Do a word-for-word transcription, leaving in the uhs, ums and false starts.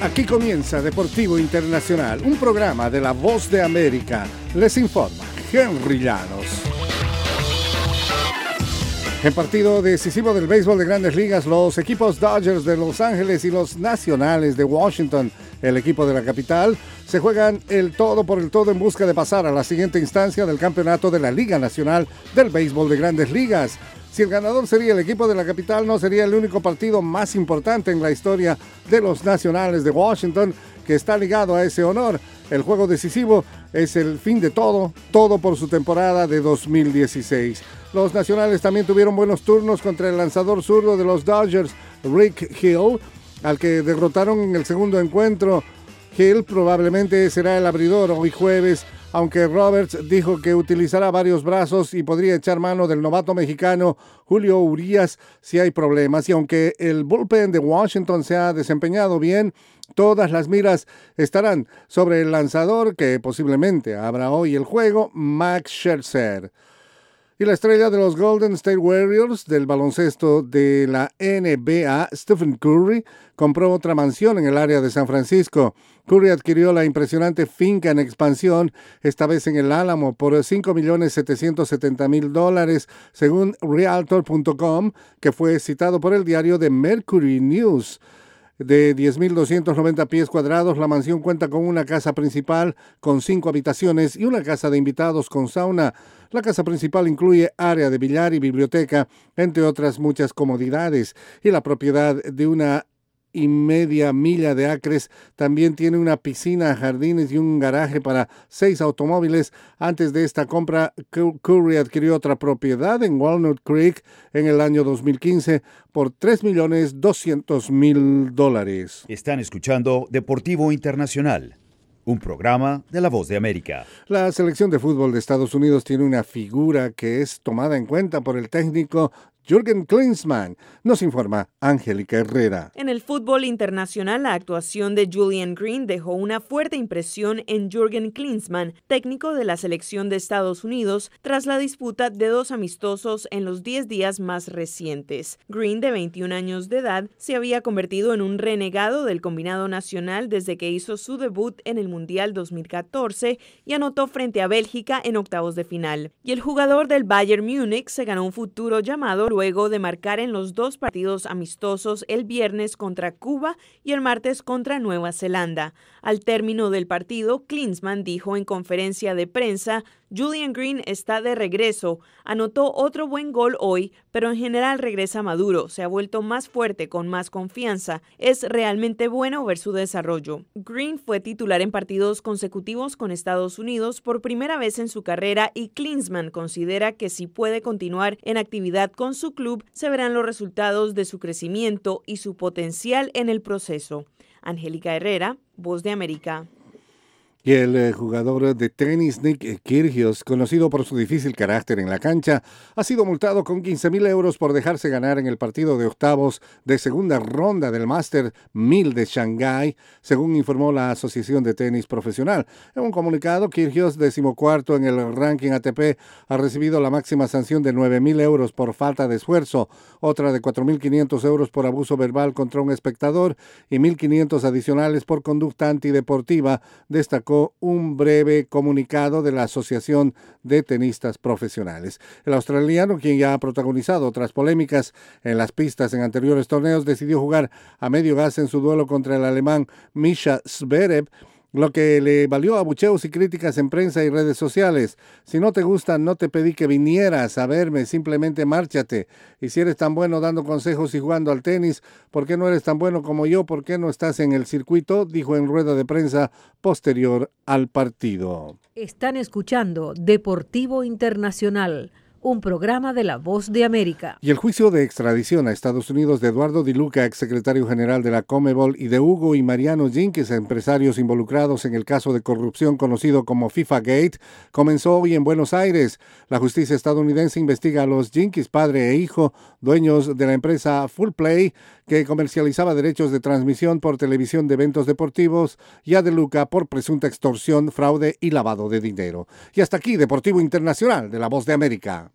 Aquí comienza Deportivo Internacional, un programa de La Voz de América. Les informa Henry Llanos. En partido decisivo del béisbol de Grandes Ligas, los equipos Dodgers de Los Ángeles y los Nacionales de Washington, el equipo de la capital, se juegan el todo por el todo en busca de pasar a la siguiente instancia del campeonato de la Liga Nacional del Béisbol de Grandes Ligas. Si el ganador sería el equipo de la capital, no sería el único partido más importante en la historia de los Nacionales de Washington, que está ligado a ese honor. El juego decisivo es el fin de todo, todo por su temporada de dos mil dieciséis. Los Nacionales también tuvieron buenos turnos contra el lanzador zurdo de los Dodgers, Rick Hill, al que derrotaron en el segundo encuentro. Hill probablemente será el abridor hoy jueves, aunque Roberts dijo que utilizará varios brazos y podría echar mano del novato mexicano Julio Urías si hay problemas. Y aunque el bullpen de Washington se ha desempeñado bien, todas las miras estarán sobre el lanzador que posiblemente abra hoy el juego, Max Scherzer. Y la estrella de los Golden State Warriors del baloncesto de la N B A, Stephen Curry, compró otra mansión en el área de San Francisco. Curry adquirió la impresionante finca en expansión, esta vez en el Álamo, por cinco millones setecientos setenta mil dólares, según Realtor punto com, que fue citado por el diario The Mercury News. De diez mil doscientos noventa pies cuadrados, la mansión cuenta con una casa principal con cinco habitaciones y una casa de invitados con sauna. La casa principal incluye área de billar y biblioteca, entre otras muchas comodidades, y la propiedad de una y media milla de acres también tiene una piscina, jardines y un garaje para seis automóviles. Antes de esta compra, Curry adquirió otra propiedad en Walnut Creek en el año dos mil quince por tres millones doscientos mil dólares. Están escuchando Deportivo Internacional, un programa de La Voz de América. La selección de fútbol de Estados Unidos tiene una figura que es tomada en cuenta por el técnico Jürgen Klinsmann. Nos informa Angélica Herrera. En el fútbol internacional, la actuación de Julian Green dejó una fuerte impresión en Jürgen Klinsmann, técnico de la selección de Estados Unidos, tras la disputa de dos amistosos en los diez días más recientes. Green, de veintiún años de edad, se había convertido en un renegado del combinado nacional desde que hizo su debut en el Mundial dos mil catorce y anotó frente a Bélgica en octavos de final. Y el jugador del Bayern Múnich se ganó un futuro llamado luego de marcar en los dos partidos amistosos el viernes contra Cuba y el martes contra Nueva Zelanda. Al término del partido, Klinsmann dijo en conferencia de prensa: Julian Green está de regreso, anotó otro buen gol hoy, pero en general regresa maduro, se ha vuelto más fuerte, con más confianza. Es realmente bueno ver su desarrollo. Green fue titular en partidos consecutivos con Estados Unidos por primera vez en su carrera y Klinsmann considera que si puede continuar en actividad con su club, se verán los resultados de su crecimiento y su potencial en el proceso. Angélica Herrera, Voz de América. Y el eh, jugador de tenis Nick Kyrgios, conocido por su difícil carácter en la cancha, ha sido multado con quince mil euros por dejarse ganar en el partido de octavos de segunda ronda del Master mil de Shanghái, según informó la Asociación de Tenis Profesional. En un comunicado, Kyrgios, decimocuarto en el ranking A T P, ha recibido la máxima sanción de nueve mil euros por falta de esfuerzo, otra de cuatro mil quinientos euros por abuso verbal contra un espectador y mil quinientos adicionales por conducta antideportiva, destacó un breve comunicado de la Asociación de Tenistas Profesionales. El australiano, quien ya ha protagonizado otras polémicas en las pistas en anteriores torneos, decidió jugar a medio gas en su duelo contra el alemán Misha Zverev, lo que le valió abucheos y críticas en prensa y redes sociales. Si no te gusta, no te pedí que vinieras a verme, simplemente márchate. Y si eres tan bueno dando consejos y jugando al tenis, ¿por qué no eres tan bueno como yo? ¿Por qué no estás en el circuito?, dijo en rueda de prensa posterior al partido. Están escuchando Deportivo Internacional, un programa de La Voz de América. Y el juicio de extradición a Estados Unidos de Eduardo Di Luca, exsecretario general de la Conmebol, y de Hugo y Mariano Jenkins, empresarios involucrados en el caso de corrupción conocido como FIFA Gate, comenzó hoy en Buenos Aires. La justicia estadounidense investiga a los Jenkins, padre e hijo, dueños de la empresa Full Play, que comercializaba derechos de transmisión por televisión de eventos deportivos, y a De Luca por presunta extorsión, fraude y lavado de dinero. Y hasta aquí, Deportivo Internacional de La Voz de América.